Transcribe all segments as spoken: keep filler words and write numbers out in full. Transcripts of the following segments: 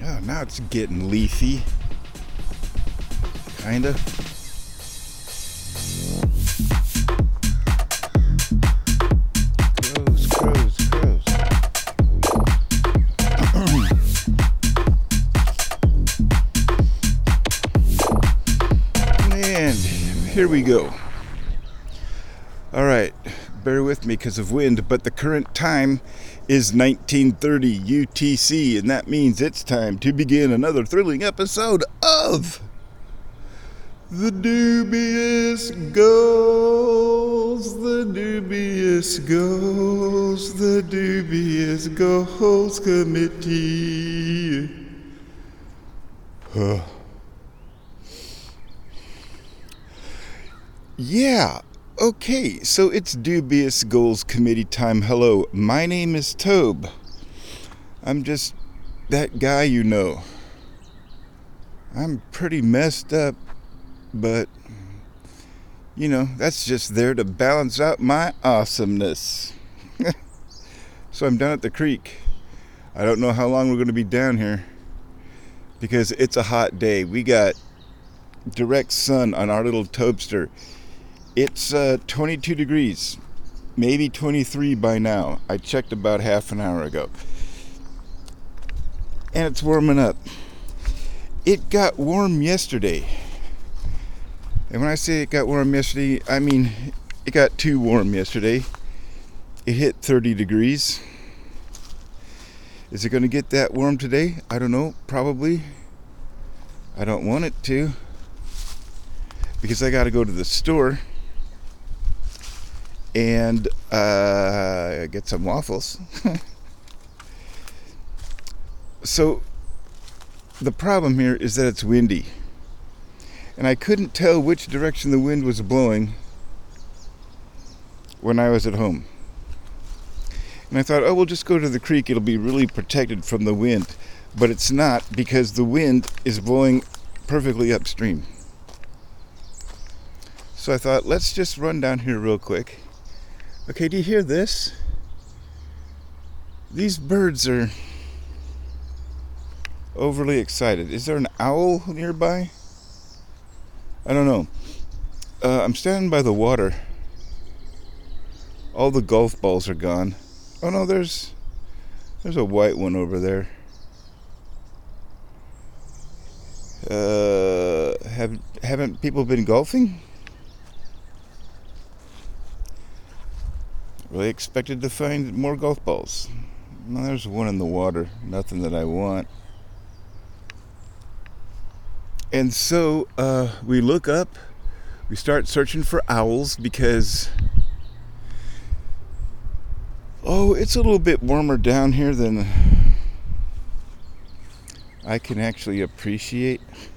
Oh, now it's getting leafy. Kinda. Crows, crows, crows. And here we go. All right, bear with me because of wind, but the current time is nineteen thirty U T C, and that means it's time to begin another thrilling episode of The Dubious Goals, The Dubious Goals, The Dubious Goals Committee. Huh. Yeah. Okay, so it's Dubious Goals Committee time. Hello, my name is Tobe. I'm just that guy you know. I'm pretty messed up, but, you know, that's just there to balance out my awesomeness. So I'm down at the creek. I don't know how long we're going to be down here, because it's a hot day. We got direct sun on our little Tobester. It's uh, twenty-two degrees, maybe twenty-three by now. I checked about half an hour ago. And it's warming up. It got warm yesterday. And when I say it got warm yesterday, I mean it got too warm yesterday. It hit thirty degrees. Is it going to get that warm today? I don't know, probably. I don't want it to, because I got to go to the store and uh, get some waffles. So the problem here is that it's windy, and I couldn't tell which direction the wind was blowing when I was at home. And I thought, oh, we'll just go to the creek, it'll be really protected from the wind. But it's not, because the wind is blowing perfectly upstream. So I thought, let's just run down here real quick. Okay, do you hear this? These birds are overly excited. Is there an owl nearby? I don't know. Uh, I'm standing by the water. All the golf balls are gone. Oh no, there's there's a white one over there. Uh, have haven't people been golfing? Really expected to find more golf balls. No, there's one in the water. Nothing that I want. And so uh, we look up. We start searching for owls because, oh, it's a little bit warmer down here than I can actually appreciate.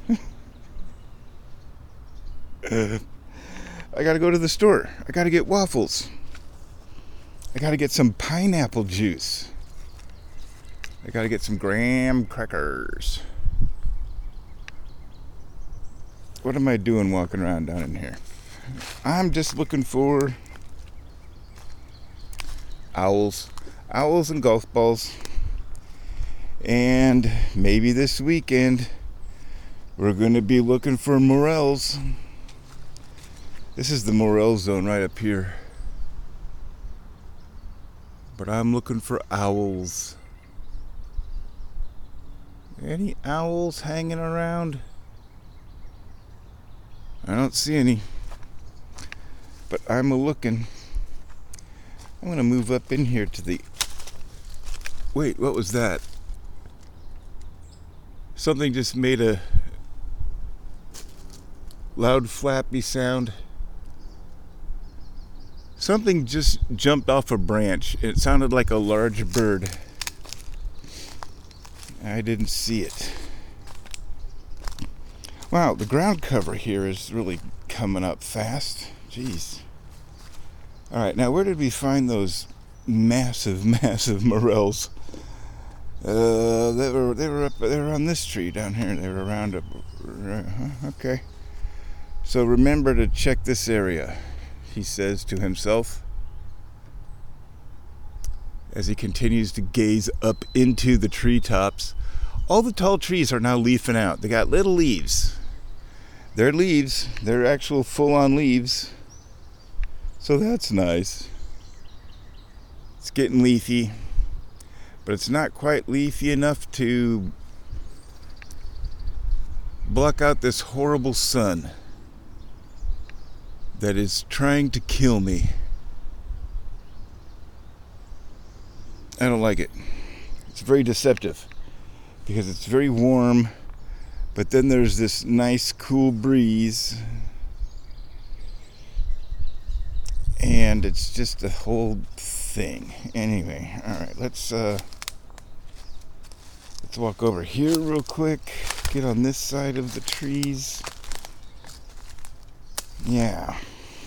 uh, I gotta go to the store. I gotta get waffles. I gotta get some pineapple juice. I gotta get some graham crackers. What am I doing walking around down in here? I'm just looking for owls. Owls and golf balls. And maybe this weekend we're gonna be looking for morels. This is the morel zone right up here. But I'm looking for owls. Any owls hanging around? I don't see any. But I'm a looking. I'm gonna move up in here to the... Wait, what was that? Something just made a loud flappy sound. Something just jumped off a branch. It sounded like a large bird. I didn't see it. Wow, the ground cover here is really coming up fast. Jeez. Alright, now where did we find those massive, massive morels? Uh, they were they were up they were on this tree down here. They were around up. Okay. So remember to check this area, he says to himself, as he continues to gaze up into the treetops all the tall trees are now leafing out. They got little leaves. They're leaves. They're actual full-on leaves. So that's nice. It's getting leafy, but it's not quite leafy enough to block out this horrible sun that is trying to kill me. I don't like it. It's very deceptive because it's very warm, but then there's this nice cool breeze, and it's just a whole thing. Anyway, all right, let's uh, let's walk over here real quick. Get on this side of the trees. Yeah.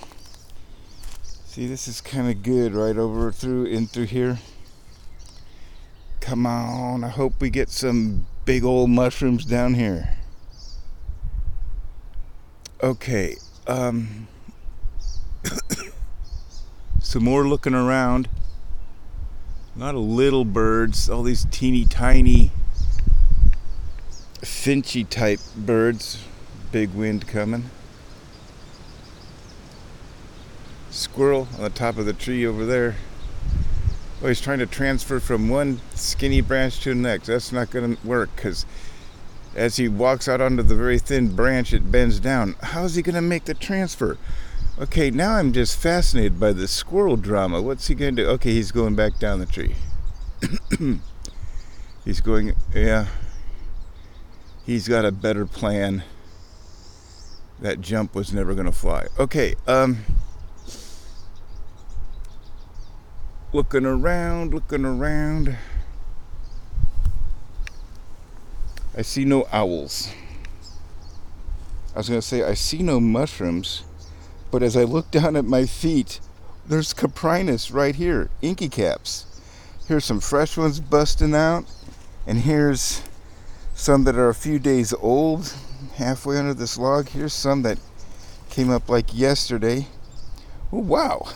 See, this is kind of good right over through in through here. Come on, I hope we get some big old mushrooms down here. Okay, um, some more looking around. A lot of little birds, all these teeny tiny finchy type birds. Big wind coming. Squirrel on the top of the tree over there. Oh, he's trying to transfer from one skinny branch to the next. That's not going to work because as he walks out onto the very thin branch, it bends down. How's he going to make the transfer? Okay, now I'm just fascinated by this squirrel drama. What's he going to do? Okay, he's going back down the tree. He's going, yeah. He's got a better plan. That jump was never going to fly. Okay, um... looking around, looking around. I see no owls. I was going to say I see no mushrooms, but as I look down at my feet, there's Coprinus right here, inky caps. Here's some fresh ones busting out, and here's some that are a few days old, halfway under this log. Here's some that came up like yesterday. Oh, wow.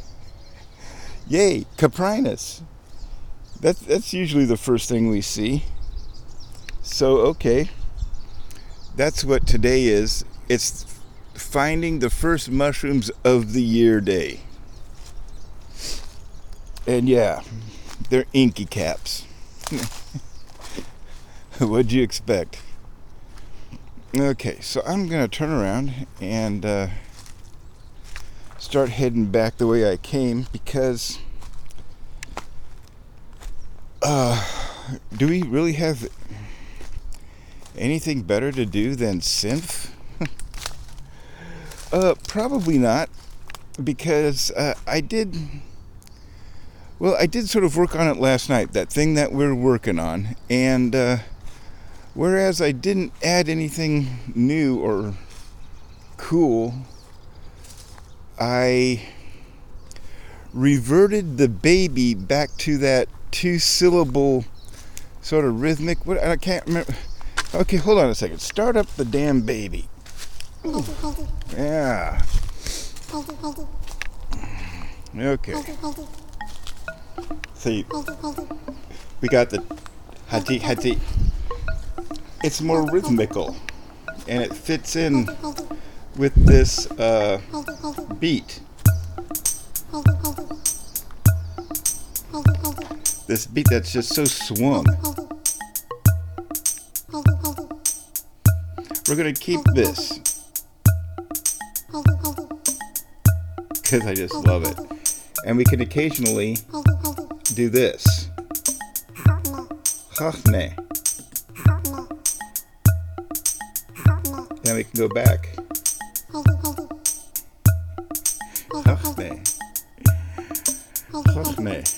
Yay, Coprinus. That's, that's usually the first thing we see. So, okay. That's what today is. It's finding the first mushrooms of the year day. And yeah, they're inky caps. What'd you expect? Okay, so I'm going to turn around and... Uh, start heading back the way I came because uh, do we really have anything better to do than synth? uh, probably not, because uh, I did well I did sort of work on it last night, that thing that we're working on, and uh, whereas I didn't add anything new or cool, I reverted the baby back to that two-syllable sort of rhythmic. What I can't remember. Okay, hold on a second. Start up the damn baby. Ooh. Yeah. Okay. See, we got the hati hati. It's more rhythmical, and it fits in with this uh, beat. This beat that's just so swung. We're gonna keep this because I just love it. And we can occasionally do this. Hachne. Then we can go back. Hachne. Hachne.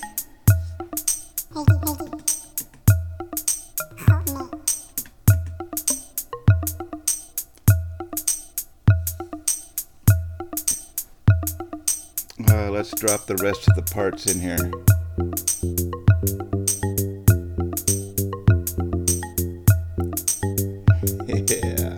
Uh, let's drop the rest of the parts in here. Yeah.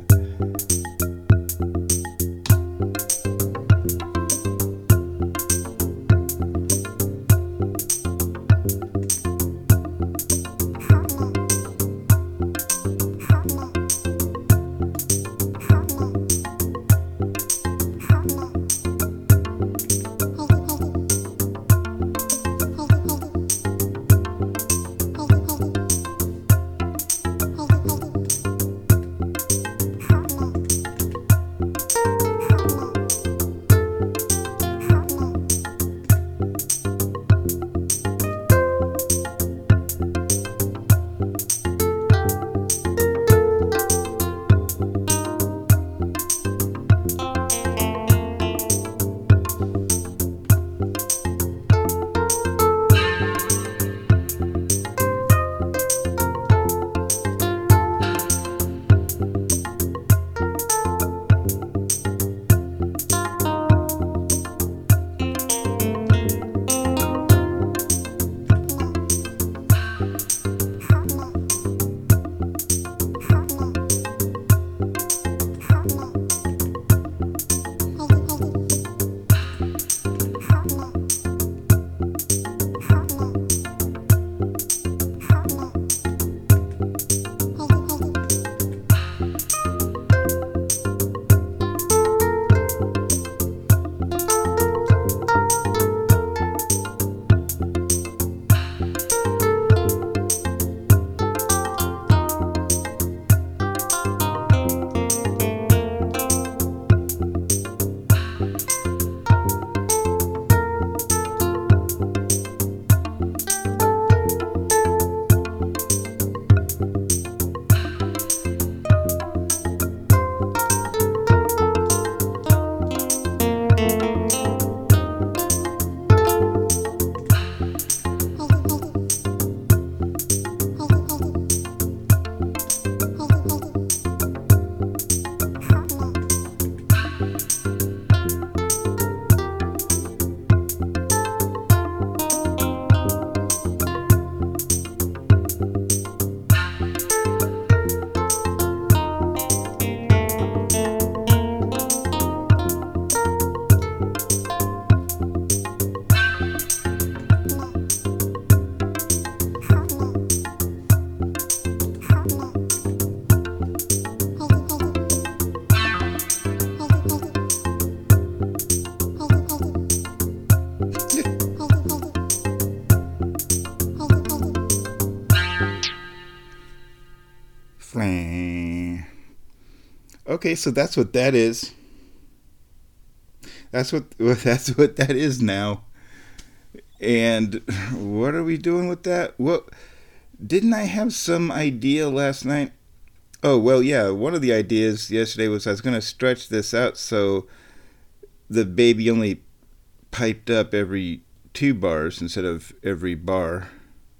Flang. Okay, so that's what that is. That's what that's what that is now. And what are we doing with that? What didn't I have some idea last night? Oh, well, yeah, one of the ideas yesterday was I was going to stretch this out so the baby only piped up every two bars instead of every bar.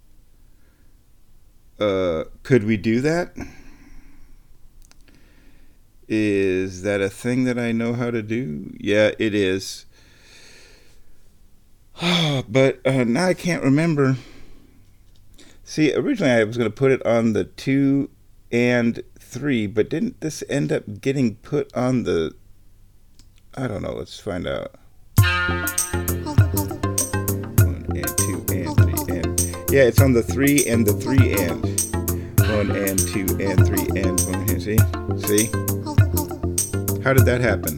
Uh, could we do that? Is that a thing that I know how to do? Yeah, it is. But uh, now I can't remember. See, originally I was going to put it on the two and three, but didn't this end up getting put on the... I don't know, let's find out. One and two and three and... Yeah, it's on the three and the three and. One and two and three and one and... See? See? How did that happen?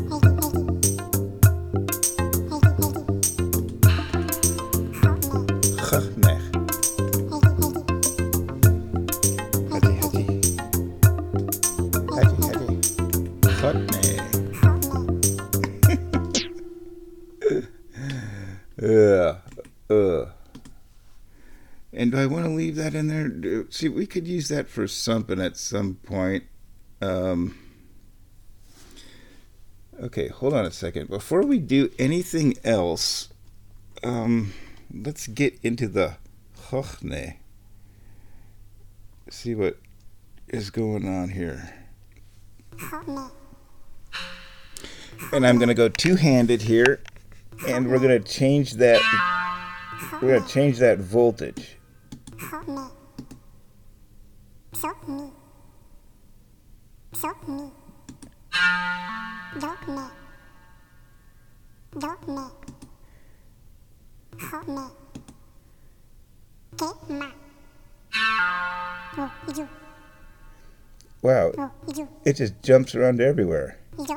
Uh, uh. And do I want to leave that in there? See, we could use that for something at some point. Um, okay, hold on a second. Before we do anything else, um, let's get into the Hochne. See what is going on here. And I'm going to go two-handed here. And we're gonna change that. We're gonna change that voltage. Wow, it just jumps around everywhere.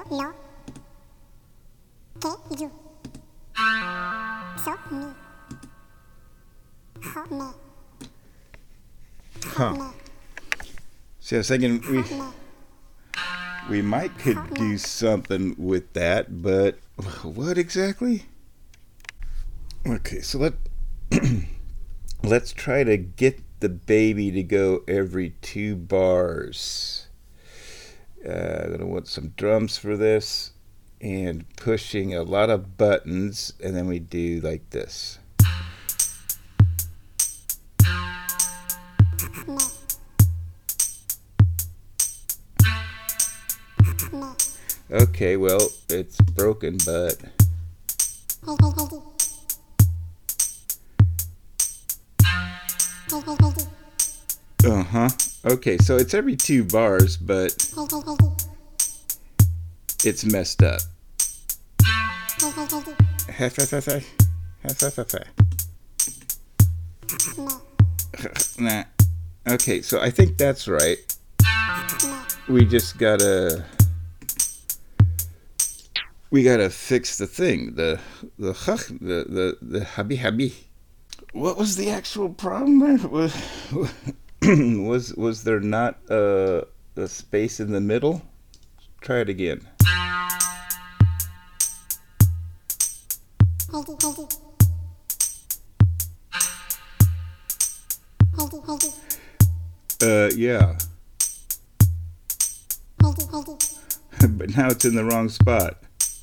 Huh. See, I was thinking we we might could do something with that, but what exactly? Okay, so let let's try to get the baby to go every two bars. Uh, I'm gonna want some drums for this. And pushing a lot of buttons, and then we do like this. Okay, well, it's broken, but... Uh-huh. Okay, so it's every two bars, but... it's messed up. Nah. Okay, so I think that's right. We just gotta we gotta fix the thing. The the the the the habi habi. What was the actual problem there? Was was was there not a, a space in the middle? Try it again. Uh, yeah. But now it's in the wrong spot.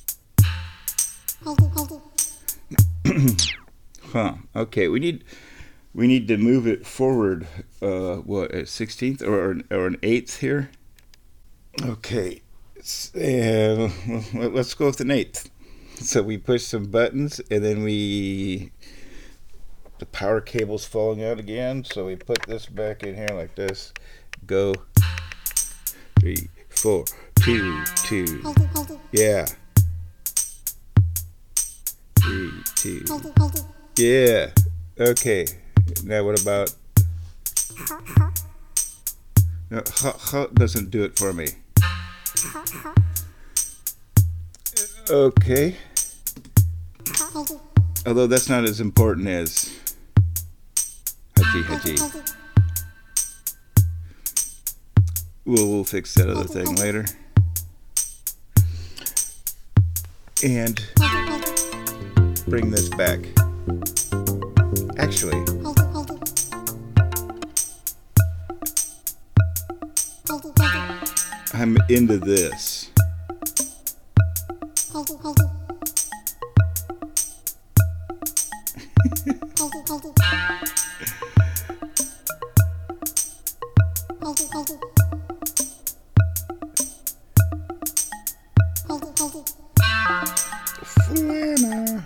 Huh. Okay, we need we need to move it forward. Uh, what, a sixteenth or or an eighth here? Okay. Uh, let's go with an eighth. So we push some buttons, and then we, the power cable's falling out again, so we put this back in here like this. Go. Three, four, two, two. Yeah. Three, two. Yeah. Okay. Now what about? No, ha, ha doesn't do it for me. Okay. Although that's not as important as Haji Haji. We'll, we'll fix that other thing later. And bring this back. Actually, I'm into this. Flana.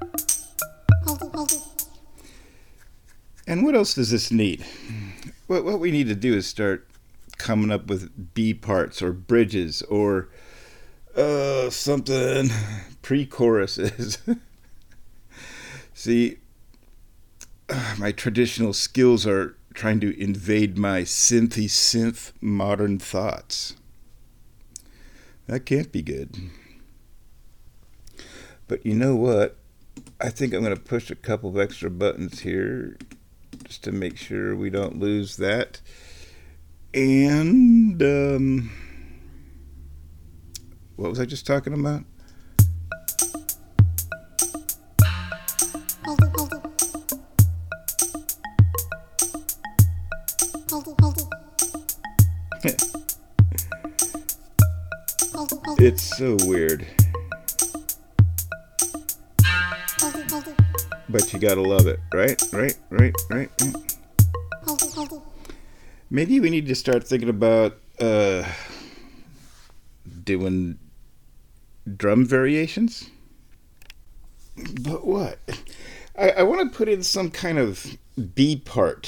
And what else does this need? What what we need to do is start coming up with B parts or bridges or uh, something, pre-choruses. See, uh, my traditional skills are trying to invade my synthy synth modern thoughts. That can't be good. But you know what? I think I'm going to push a couple of extra buttons here just to make sure we don't lose that. And um, what was I just talking about? It's so weird. But you gotta love it, right? Right, right, right. Maybe we need to start thinking about uh, doing drum variations. But what? I, I want to put in some kind of B part.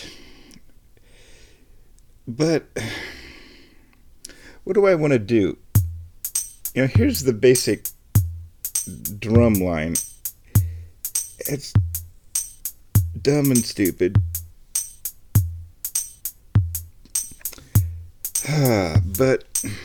But what do I want to do? You know, here's the basic drum line. It's dumb and stupid. But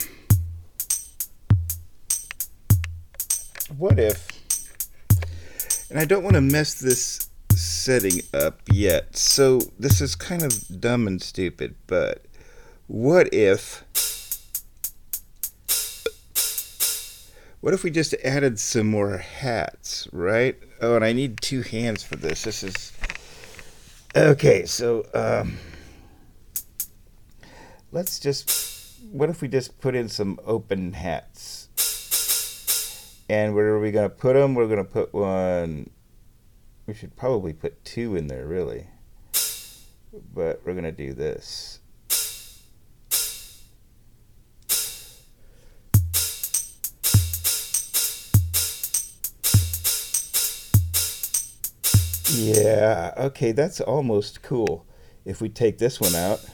what if, and I don't want to mess this setting up yet, so this is kind of dumb and stupid, but what if, what if we just added some more hats, right? Oh, and I need two hands for this. This is, okay, so, um, let's just, what if we just put in some open hats? And where are we going to put them? We're going to put one, we should probably put two in there, really. But we're going to do this. Yeah, okay, that's almost cool. If we take this one out.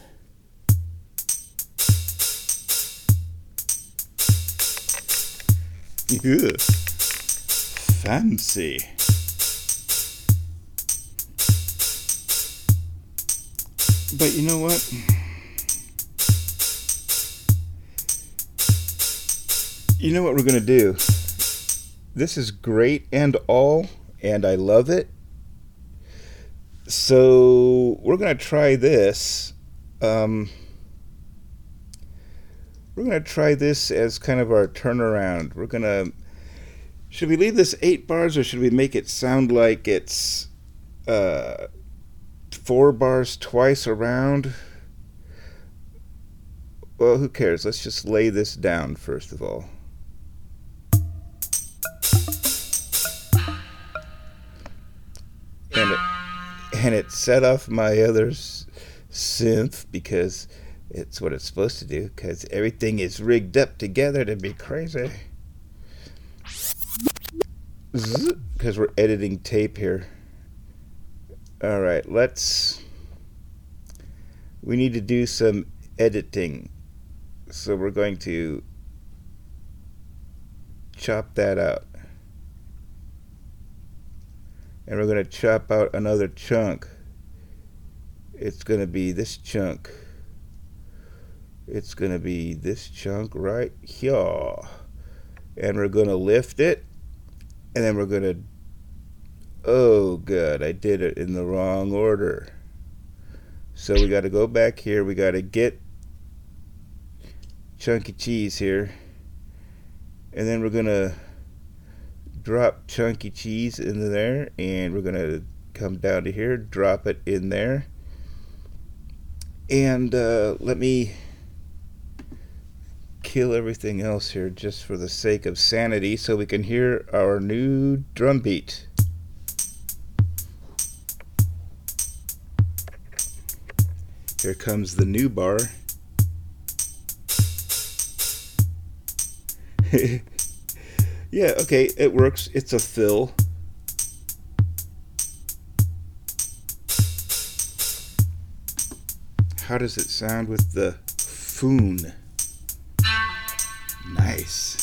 Ew. Fancy. But you know what? You know what we're going to do? This is great and all, and I love it. So we're going to try this. Um, we're going to try this as kind of our turnaround. We're going to, should we leave this eight bars or should we make it sound like it's uh, four bars twice around? Well, who cares? Let's just lay this down first of all. And it, and it set off my other synth because it's what it's supposed to do, because everything is rigged up together to be crazy. Because we're editing tape here. Alright, let's, we need to do some editing. So we're going to chop that out. And we're going to chop out another chunk. It's going to be this chunk. It's going to be this chunk right here. And we're going to lift it. And then we're going to... Oh, good. I did it in the wrong order. So we got to go back here. We got to get Chunky Cheese here. And then we're going to drop Chunky Cheese into there. And we're going to come down to here, drop it in there. And uh, let me kill everything else here just for the sake of sanity so we can hear our new drum beat. Here comes the new bar. Yeah, okay, it works. It's a fill. How does it sound with the foon? Nice.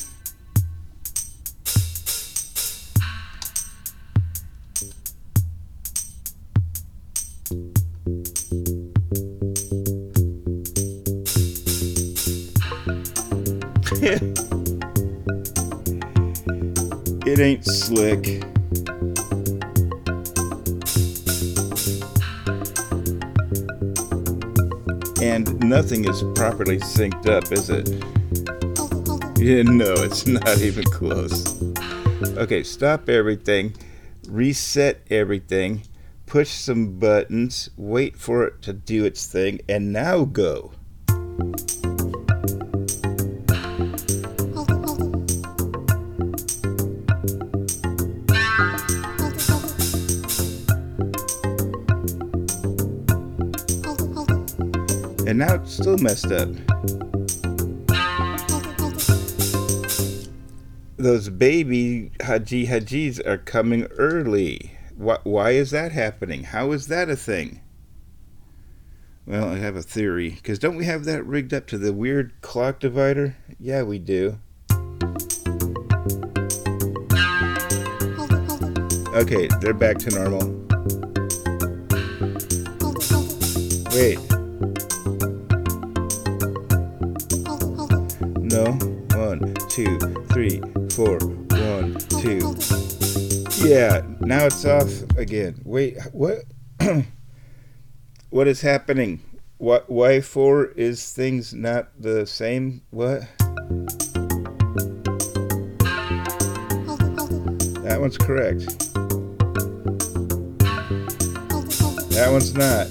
It ain't slick. And nothing is properly synced up, is it? Yeah, no, it's not even close. Okay, stop everything, reset everything, push some buttons, wait for it to do its thing, and now go. And now it's still messed up. Those baby Haji Hajis are coming early. Why, why is that happening? How is that a thing? Well, I have a theory. Because don't we have that rigged up to the weird clock divider? Yeah, we do. Okay, they're back to normal. Wait. No. One, two, three, four. One, two. Yeah, now it's off again. Wait, what? What is happening? What? Why four is things not the same? What? That one's correct. That one's not.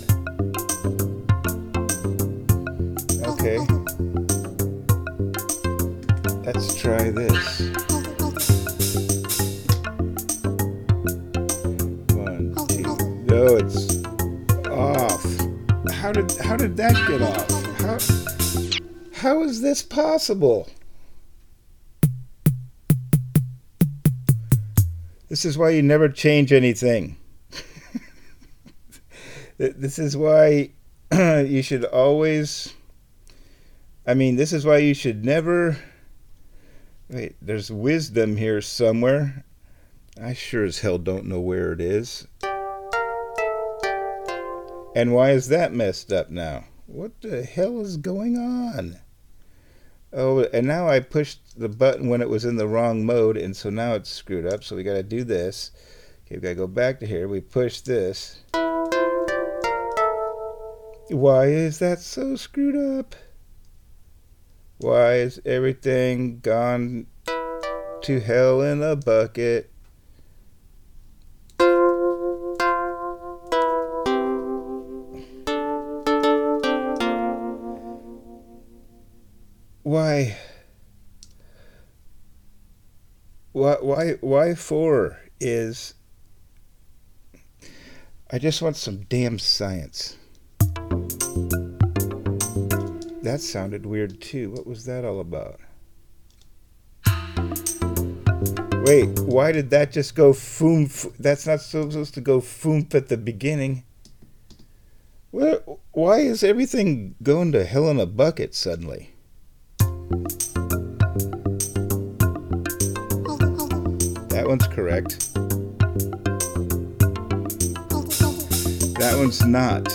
Okay. Let's try this. One, two. No, it's off. How did how did that get off? How how is this possible? This is why you never change anything. This is why you should always. I mean, this is why you should never. Wait, there's wisdom here somewhere. I sure as hell don't know where it is. And why is that messed up now? What the hell is going on? Oh, and now I pushed the button when it was in the wrong mode, and so now it's screwed up, so we gotta do this. Okay, we gotta go back to here. We push this. Why is that so screwed up? Why is everything gone to hell in a bucket? Why? Why? Why? Why four is? I just want some damn science. That sounded weird too. What was that all about? Wait, why did that just go foom? F that's not supposed to go foomp at the beginning. Where, why is everything going to hell in a bucket suddenly? That one's correct. That one's not.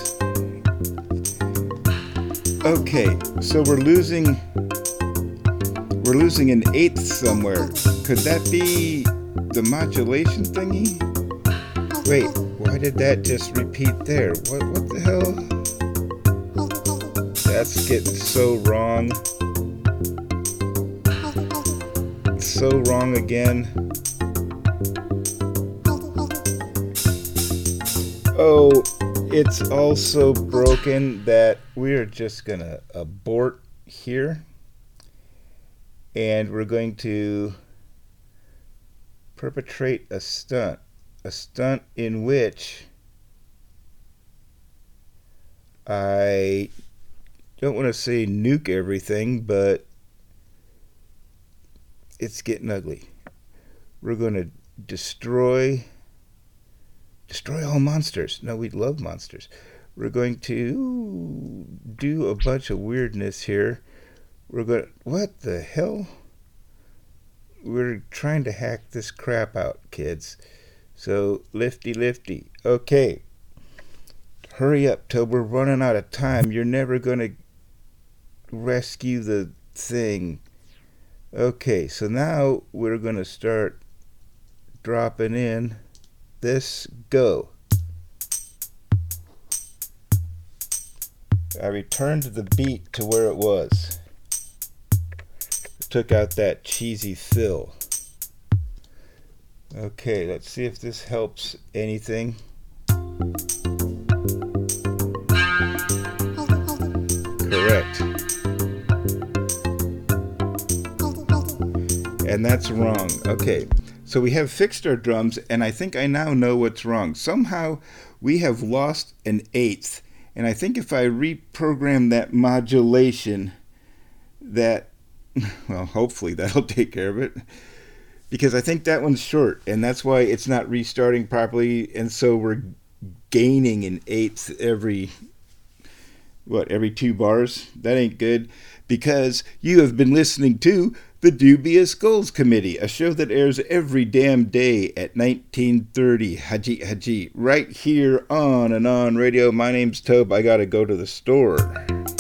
Okay, so we're losing we're losing an eighth somewhere. Could that be the modulation thingy? Wait, why did that just repeat there? What what the hell? That's getting so wrong. so wrong again. Oh, it's also broken that we're just going to abort here. And we're going to perpetrate a stunt. A stunt in which I don't want to say nuke everything, but it's getting ugly. We're going to destroy destroy all monsters. No, we love monsters. We're going to do a bunch of weirdness here. We're going to, what the hell? We're trying to hack this crap out, kids. So, lifty lifty. Okay. Hurry up, Tobe. We're running out of time. You're never going to rescue the thing. Okay, so now we're going to start dropping in this. Go. I returned the beat to where it was. Took out that cheesy fill. Okay, let's see if this helps anything. Correct. And that's wrong. Okay, so we have fixed our drums, and I think I now know what's wrong. Somehow we have lost an eighth, and I think if I reprogram that modulation, that, well, hopefully that'll take care of it, because I think that one's short, and that's why it's not restarting properly, and so we're gaining an eighth every, what, every two bars? That ain't good, because you have been listening to The Dubious Goals Committee, a show that airs every damn day at nineteen thirty, Haji Haji, right here on and on radio. My name's Tobe. I gotta go to the store.